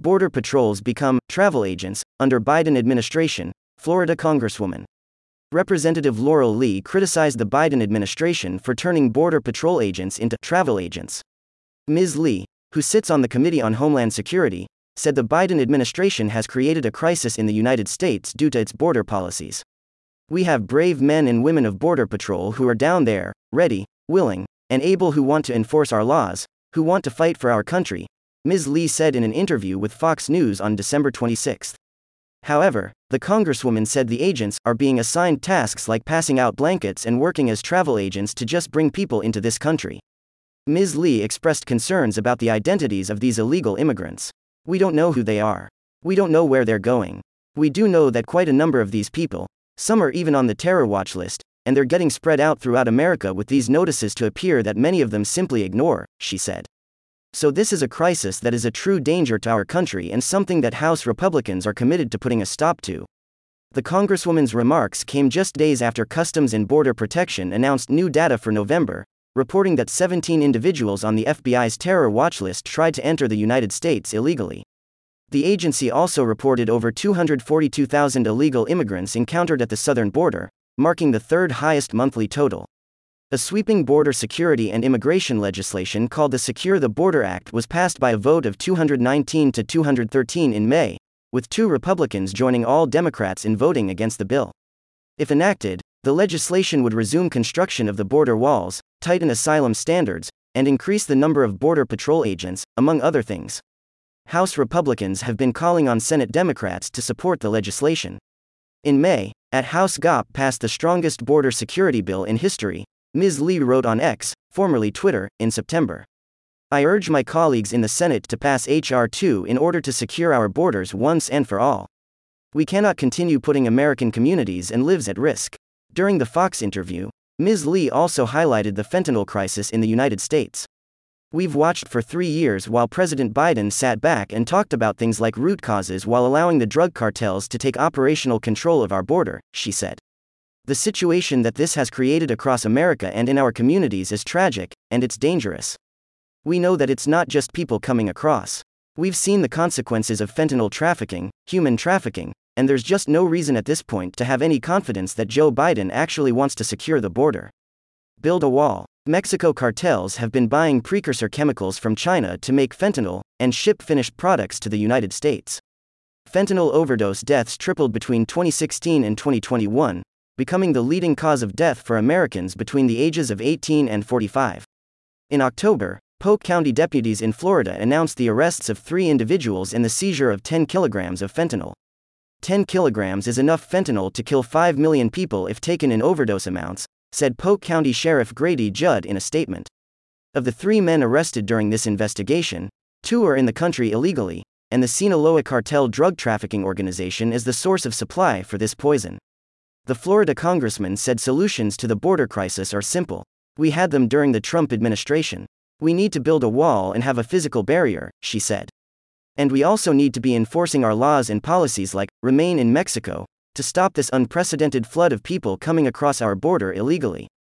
Border patrols become travel agents under Biden administration, Florida Congresswoman. Representative Laurel Lee criticized the Biden administration for turning Border Patrol agents into travel agents. Ms. Lee, who sits on the Committee on Homeland Security, said the Biden administration has created a crisis in the United States due to its border policies. We have brave men and women of Border Patrol who are down there, ready, willing, and able, who want to enforce our laws, who want to fight for our country, Ms. Lee said in an interview with Fox News on December 26. However, the Congresswoman said the agents are being assigned tasks like passing out blankets and working as travel agents to just bring people into this country. Ms. Lee expressed concerns about the identities of these illegal immigrants. We don't know who they are. We don't know where they're going. We do know that quite a number of these people, some are even on the terror watch list, and they're getting spread out throughout America with these notices to appear that many of them simply ignore, she said. So this is a crisis that is a true danger to our country and something that House Republicans are committed to putting a stop to. The Congresswoman's remarks came just days after Customs and Border Protection announced new data for November, reporting that 17 individuals on the FBI's terror watch list tried to enter the United States illegally. The agency also reported over 242,000 illegal immigrants encountered at the southern border, marking the third highest monthly total. A sweeping border security and immigration legislation called the Secure the Border Act was passed by a vote of 219 to 213 in May, with 2 Republicans joining all Democrats in voting against the bill. If enacted, the legislation would resume construction of the border walls, tighten asylum standards, and increase the number of Border Patrol agents, among other things. House Republicans have been calling on Senate Democrats to support the legislation. In May, at House GOP passed the strongest border security bill in history, Ms. Lee wrote on X, formerly Twitter, in September. I urge my colleagues in the Senate to pass H.R. 2 in order to secure our borders once and for all. We cannot continue putting American communities and lives at risk. During the Fox interview, Ms. Lee also highlighted the fentanyl crisis in the United States. We've watched for 3 years while President Biden sat back and talked about things like root causes while allowing the drug cartels to take operational control of our border, she said. The situation that this has created across America and in our communities is tragic, and it's dangerous. We know that it's not just people coming across. We've seen the consequences of fentanyl trafficking, human trafficking, and there's just no reason at this point to have any confidence that Joe Biden actually wants to secure the border. Build a wall. Mexico cartels have been buying precursor chemicals from China to make fentanyl, and ship finished products to the United States. Fentanyl overdose deaths tripled between 2016 and 2021, becoming the leading cause of death for Americans between the ages of 18 and 45. In October, Polk County deputies in Florida announced the arrests of 3 individuals and the seizure of 10 kilograms of fentanyl. 10 kilograms is enough fentanyl to kill 5 million people if taken in overdose amounts, said Polk County Sheriff Grady Judd in a statement. Of the 3 men arrested during this investigation, 2 are in the country illegally, and the Sinaloa cartel drug trafficking organization is the source of supply for this poison. The Florida congressman said solutions to the border crisis are simple. We had them during the Trump administration. We need to build a wall and have a physical barrier, she said. And we also need to be enforcing our laws and policies like Remain in Mexico to stop this unprecedented flood of people coming across our border illegally.